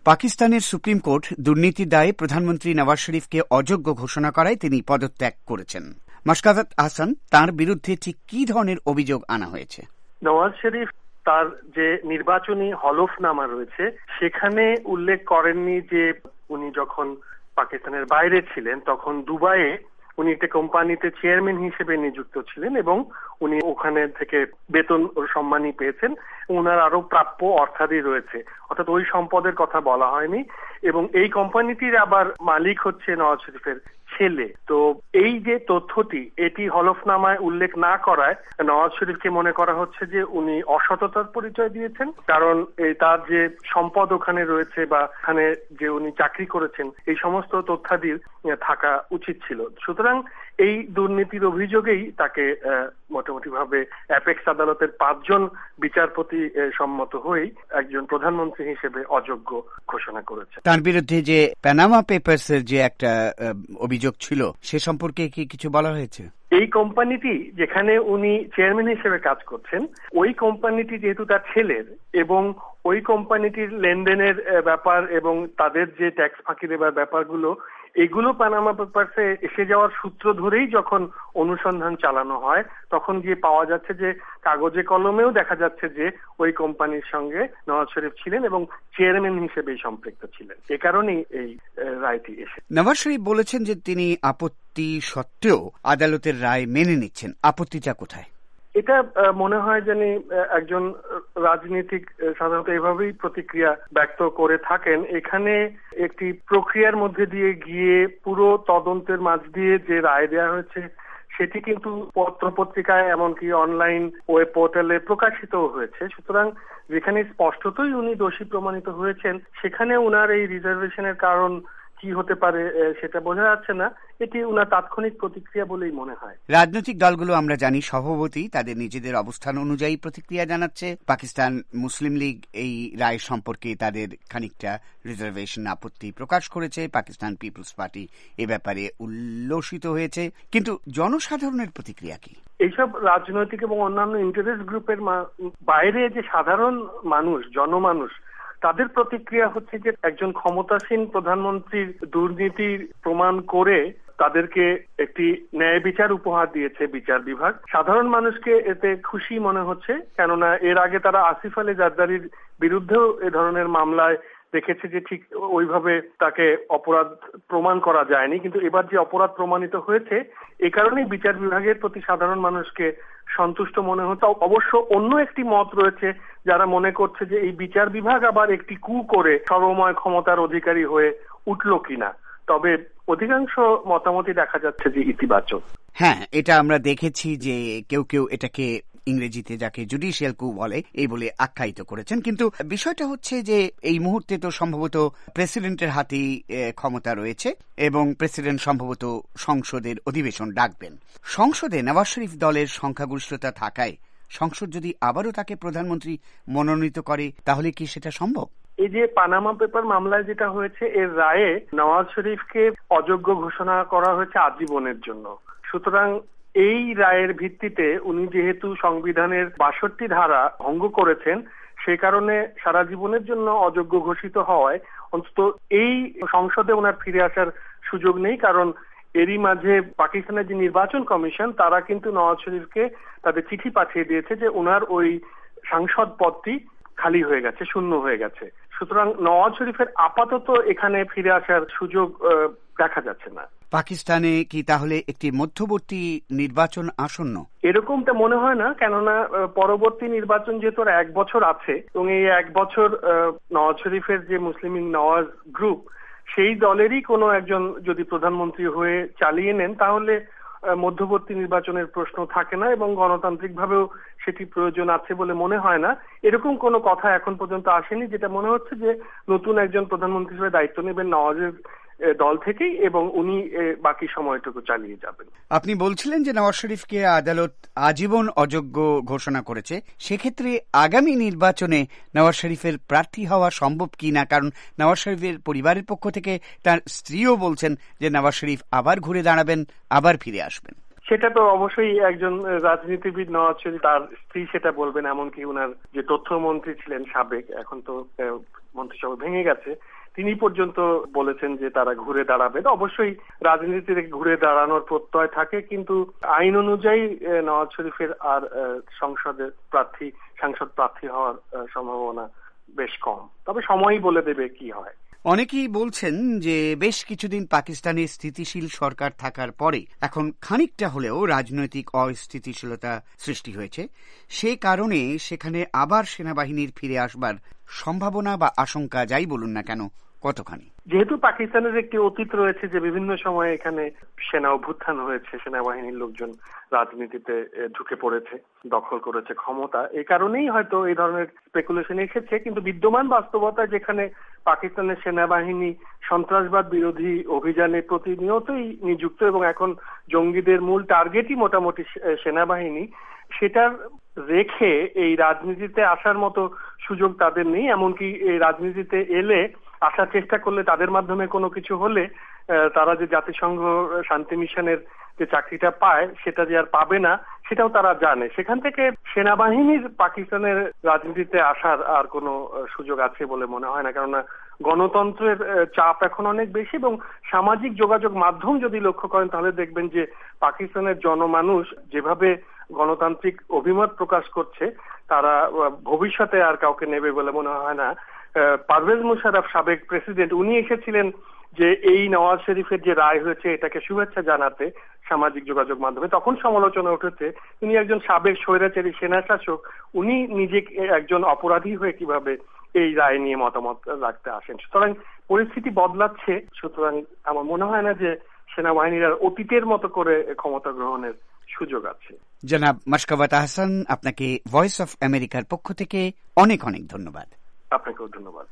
পাকিস্তানের supreme court দুর্নীতির দায়ে প্রধানমন্ত্রী নওয়াজ শরীফকে অযোগ্য ঘোষণা করায় তিনি পদত্যাগ করেছেন। মাশকাত আহসান, তার বিরুদ্ধে ঠিক কি ধরনের অভিযোগ আনা হয়েছে? নওয়াজ শরীফ তার যে নির্বাচনী হলফনামা রয়েছে সেখানে উল্লেখ করেননি যে উনি যখন পাকিস্তানের বাইরে ছিলেন তখন দুবাইয়ে উনি একটা কোম্পানিতে চেয়ারম্যান হিসেবে নিযুক্ত ছিলেন এবং উনি ওখানে থেকে বেতন ও সম্মানী পেয়েছেন। ওনার আরো প্রাপ্য অর্থাদি রয়েছে, অর্থাৎ ওই সম্পদের কথা বলা হয়নি। এবং এই কোম্পানিটির আবার মালিক হচ্ছে নওয়াজ শরীফের ছেলে। তো এই যে তথ্যটি এটি হলফনামায় উল্লেখ না করায় নওয়াজ শরীফকে মনে করা হচ্ছে যে উনি অসততার পরিচয় দিয়েছেন, কারণ তার যে সম্পদ ওখানে রয়েছে বা ওখানে যে উনি চাকরি করেছেন এই সমস্ত তথ্যাদি থাকা উচিত ছিল। সুতরাং এই দুর্নীতির অভিযোগেই তাকে মোটামুটি ভাবে অ্যাপেক্স আদালতের 5 জন বিচারপতি সম্মত হয়েই একজন প্রধানমন্ত্রী হিসেবে অযোগ্য ঘোষণা করেছে। তার বিরুদ্ধে যে প্যানামা পেপারস এর যে একটা অভিযোগ ছিল সে সম্পর্কে কি কিছু বলা হয়েছে? এই কোম্পানিটি যেখানে উনি চেয়ারম্যান হিসেবে কাজ করছেন ওই কোম্পানিটি যেহেতু তার ছেলের এবং ওই কোম্পানিটির লেনদেনের ব্যাপার এবং তাদের যে ট্যাক্স ফাঁকি দেবার ব্যাপারগুলো এগুলো পানামা পেপারসে এসে যাওয়ার সূত্র ধরেই যখন অনুসন্ধান চালানো হয় তখন গিয়ে পাওয়া যাচ্ছে যে কাগজে কলমেও দেখা যাচ্ছে যে ওই কোম্পানির সঙ্গে নওয়াজ শরীফ ছিলেন এবং চেয়ারম্যান হিসেবেই সম্পৃক্ত ছিলেন। এ কারণেই এই রায়টি এসে। নওয়াজ শরীফ বলেছেন যে তিনি আপত্তি সত্ত্বেও আদালতের রায় মেনে নিচ্ছেন। আপত্তিটা কোথায়? এটা মনে হয় যেন একজন রাজনীতিক সাধারণত এভাবেই প্রতিক্রিয়া ব্যক্ত করে থাকেন। এখানে একটি প্রক্রিয়ার মধ্যে দিয়ে গিয়ে পুরো তদন্তের মাঝ দিয়ে যে রায় দেওয়া হয়েছে সেটি কিন্তু পত্রপত্রিকায় এমনকি অনলাইন ওয়েব পোর্টালে প্রকাশিত হয়েছে। সুতরাং যেখানে স্পষ্টতই উনি দোষী প্রমাণিত হয়েছেন সেখানে উনার এই রিজার্ভেশনের কারণ কি হতে পারে সেটা বোঝা যাচ্ছে না। এটি উনার তাৎক্ষণিক প্রতিক্রিয়া বলেই মনে হয়। রাজনৈতিক দলগুলো আমরা জানি স্বভাবতই তাদের নিজেদের অবস্থান অনুযায়ী প্রতিক্রিয়া জানাচ্ছে। পাকিস্তান মুসলিম লীগ এই রায় সম্পর্কে তাদের খানিকটা রিজার্ভেশন আপত্তি প্রকাশ করেছে। পাকিস্তান পিপলস পার্টি এ ব্যাপারে উল্লসিত হয়েছে। কিন্তু জনসাধারণের প্রতিক্রিয়া কি? এইসব রাজনৈতিক এবং অন্যান্য ইন্টারেস্ট গ্রুপের বাইরে যে সাধারণ মানুষ, জনমানুষ, তাদের প্রতিক্রিয়া হচ্ছে যে একজন ক্ষমতাসীন প্রধানমন্ত্রীর দুর্নীতির প্রমাণ করে তাদেরকে একটি ন্যায় বিচার উপহার দিয়েছে বিচার বিভাগ। সাধারণ মানুষকে এতে খুশি মনে হচ্ছে, কেননা এর আগে তারা আসিফ আলী জারদারির বিরুদ্ধেও এ ধরনের মামলায় দেখেছে যে ঠিক ওইভাবে তাকে অপরাধ প্রমাণ করা যায়নি, কিন্তু এবার যে অপরাধ প্রমাণিত হয়েছে এ কারণেই বিচার বিভাগের প্রতি সাধারণ মানুষকে সন্তুষ্ট মনে হচ্ছে। অবশ্য অন্য একটি মত রয়েছে যারা মনে করছে যে এই বিচার বিভাগ আবার একটি কু করে সর্বময় ক্ষমতার অধিকারী হয়ে উঠল কিনা। তবে অধিকাংশ মতামতই দেখা যাচ্ছে যে ইতিবাচক। হ্যাঁ, এটা আমরা দেখেছি যে কেউ কেউ এটাকে ইংরেজিতে যাকে জুডিশিয়াল কু বলে এই বলে আখ্যায়িত করেছেন। কিন্তু বিষয়টা হচ্ছে যে এই মুহূর্তে তো সম্ভবত প্রেসিডেন্টের হাতেই ক্ষমতা রয়েছে এবং প্রেসিডেন্ট সম্ভবত সংসদের অধিবেশন ডাকবেন। সংসদে নওয়াজ শরীফ দলের সংখ্যাগরিষ্ঠতা থাকায় সংসদ যদি আবারও তাকে প্রধানমন্ত্রী মনোনীত করে তাহলে কি সেটা সম্ভব? এই যে পানামা পেপার মামলায় যেটা হয়েছে এর রায়ে নওয়াজ শরীফকে অযোগ্য ঘোষণা করা হয়েছে আজীবনের জন্য। সুতরাং এই রায়ের ভিত্তিতে উনি যেহেতু সংবিধানের 62 ধারা ভঙ্গ করেছেন সে কারণে সারা জীবনের জন্য অযোগ্য ঘোষিত হওয়ায় অন্তত এই সংসদে ওনার ফিরে আসার সুযোগ নেই। কারণ এরই মাঝে পাকিস্তানের যে নির্বাচন কমিশন তারা কিন্তু নওয়াজ শরীফকে তাদের চিঠি পাঠিয়ে দিয়েছে যে ওনার ওই সাংসদ পদটি খালি হয়ে গেছে, শূন্য হয়ে গেছে। সুতরাং নওয়াজ শরীফের আপাতত এখানে ফিরে আসার সুযোগ দেখা যাচ্ছে না। পাকিস্তানে কি তাহলে একটি মধ্যবর্তী নির্বাচন আসন্ন? এরকমটা মনে হয় না, কেননা পরবর্তী নির্বাচন যেহেতু 1 বছর আছে এবং এই 1 বছর নওয়াজ শরীফের যে মুসলিম লীগ নওয়াজ গ্রুপ সেই দলেরই কোনো একজন যদি প্রধানমন্ত্রী হয়ে চালিয়ে নেন তাহলে মধ্যবর্তী নির্বাচনের প্রশ্ন থাকে না এবং গণতান্ত্রিকভাবেও সেটি প্রয়োজন আছে বলে মনে হয় না। এরকম কোনো কথা এখন পর্যন্ত আসেনি। যেটা মনে হচ্ছে যে নতুন একজন প্রধানমন্ত্রী হিসেবে দায়িত্ব নেবেন নওয়াজের দল থেকেই এবং উনি বাকি সময়টুকু চালিয়ে যাবেন। আপনি বলছিলেন যে নওয়াজ শরীফকে আদালত আজীবন অযোগ্য ঘোষণা করেছে, সেক্ষেত্রে আগামী নির্বাচনে নওয়াজ শরীফের প্রার্থী হওয়া সম্ভব কিনা? কারণ নওয়াজ শরীফের পরিবারের পক্ষ থেকে তার স্ত্রীও বলছেন যে নওয়াজ শরীফ আবার ঘুরে দাঁড়াবেন, আবার ফিরে আসবেন। সেটা তো অবশ্যই একজন রাজনীতিবিদ নওয়াজ শরীফ, তার স্ত্রী সেটা বলবেন, এমনকি ওনার যে তথ্যমন্ত্রী ছিলেন সাবেক, এখন তো মন্ত্রিসভা ভেঙে গেছে, তিনি পর্যন্ত বলেছেন যে তারা ঘুরে দাঁড়াবে। অবশ্যই রাজনীতিতে ঘুরে দাঁড়ানোর প্রত্যয় থাকে, কিন্তু আইন অনুযায়ী নওয়াজ শরীফের আর সাংসদ প্রার্থী হওয়ার সম্ভাবনা বেশ কম। তবে সময়ই বলে দেবে কি হয়। অনেকেই বলছেন যে বেশ কিছুদিন পাকিস্তানে স্থিতিশীল সরকার থাকার পরে এখন খানিকটা হলেও রাজনৈতিক অস্থিতিশীলতা সৃষ্টি হয়েছে, সে কারণে সেখানে আবার সেনাবাহিনীর ফিরে আসবার সম্ভাবনা বা আশঙ্কা যাই বলুন না কেন কতখানি? যেহেতু পাকিস্তানের একটি অতীত রয়েছে যে বিভিন্ন সময়ে এখানে সেনা অভ্যুত্থান হয়েছে, সেনাবাহিনীর লোকজন রাজনীতিতে ঢুকে পড়েছে, দখল করেছে ক্ষমতা, এই কারণেই হয়তো এই ধরনের স্পেকুলেশন এসেছে। কিন্তু বিদ্যমান বাস্তবতা যেখানে পাকিস্তানের সেনাবাহিনী সন্ত্রাসবাদ বিরোধী অভিযানে প্রতিনিয়তই নিযুক্ত এবং এখন জঙ্গিদের মূল টার্গেটই মোটামুটি সেনাবাহিনী, সেটার রেখে এই রাজনীতিতে আসার মতো সুযোগ তাদের নেই। এমনকি এই রাজনীতিতে এলে, আসার চেষ্টা করলে, তাদের মাধ্যমে কোনো কিছু হলে তারা যে জাতিসংঘ শান্তি মিশনের যে চাকরিটা পায় সেটা যে আর পাবে না, সেটাও তারা জানে। সেখান থেকে সেনাবাহিনীর পাকিস্তানের রাজনীতিতে আসার আর কোনো সুযোগ আছে বলে মনে হয় না, কেননা গণতন্ত্রের চাপ এখন অনেক বেশি এবং সামাজিক যোগাযোগ মাধ্যম যদি লক্ষ্য করেন তাহলে দেখবেন যে পাকিস্তানের জনমানুষ যেভাবে গণতান্ত্রিক অভিমত প্রকাশ করছে, তারা ভবিষ্যতে আর কাউকে নেবে বলে মনে হয় না। পারভেজ মুশাররফ, সাবেক প্রেসিডেন্ট, উনি এসেছিলেন যে এই নওয়াজ শরীফের যে রায় হয়েছে এটাকে শুভেচ্ছা জানাতে সামাজিক যোগাযোগ মাধ্যমে, তখন সমালোচনা উঠেছে তিনি একজন সাবেক স্বৈরাচারী সেনা শাসক, উনি নিজেকে একজন অপরাধী হয়ে কিভাবে এই রায় নিয়ে মতামত রাখতে আসেন। সুতরাং পরিস্থিতি বদলাচ্ছে, সুতরাং আমার মনে হয় না যে সেনাবাহিনীর অতীতের মতো করে ক্ষমতা গ্রহণের সুযোগ আছে। জনাব মাশকাওয়াত আহসান, আপনাকে ভয়েস অফ আমেরিকার পক্ষ থেকে অনেক অনেক ধন্যবাদ। আপনাকেও ধন্যবাদ।